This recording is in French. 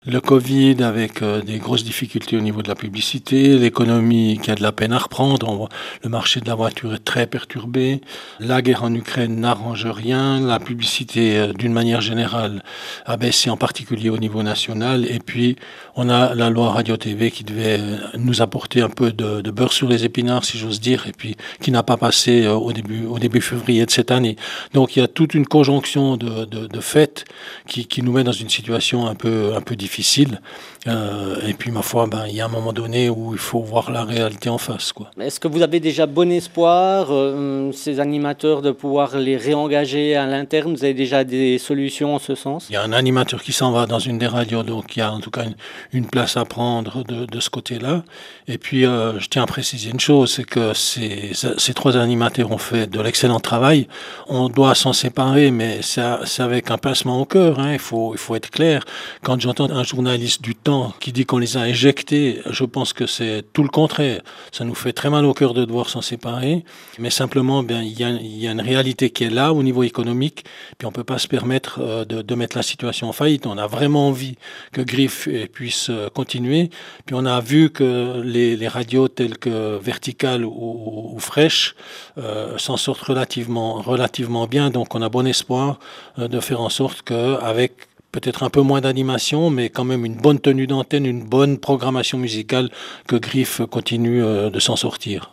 Le Covid avec, des grosses difficultés au niveau de la publicité, l'économie qui a de la peine à reprendre, on voit le marché de la voiture est très perturbé, la guerre en Ukraine n'arrange rien, la publicité, d'une manière générale a baissé, en particulier au niveau national et puis on a la loi radio-TV qui devait, nous apporter un peu de beurre sur les épinards, si j'ose dire et puis qui n'a pas passé, au début février de cette année. Donc il y a toute une conjonction de faits qui nous met dans une situation un peu difficile, et puis ma foi, ben, il y a un moment donné où il faut voir la réalité en face, quoi. Est-ce que vous avez déjà bon espoir, ces animateurs, de pouvoir les réengager à l'interne? Vous avez déjà des solutions en ce sens? Il y a un animateur qui s'en va dans une des radios, donc il y a en tout cas une place à prendre de ce côté-là et puis, je tiens à préciser une chose, c'est que ces 3 animateurs ont fait de l'excellent travail. On doit s'en séparer, mais c'est avec un pincement au cœur, hein, il faut être clair. Quand j'entends un journaliste du Temps qui dit qu'on les a éjectés, je pense que c'est tout le contraire. Ça nous fait très mal au cœur de devoir s'en séparer, mais simplement, bien, il y a une réalité qui est là au niveau économique, puis on peut pas se permettre, de mettre la situation en faillite. On a vraiment envie que Griffe, puisse, continuer, puis on a vu que les radios telles que Vertical ou Fresh, s'en sortent relativement bien, donc on a bon espoir, de faire en sorte qu'avec peut-être un peu moins d'animation, mais quand même une bonne tenue d'antenne, une bonne programmation musicale, que Griffe continue, de s'en sortir.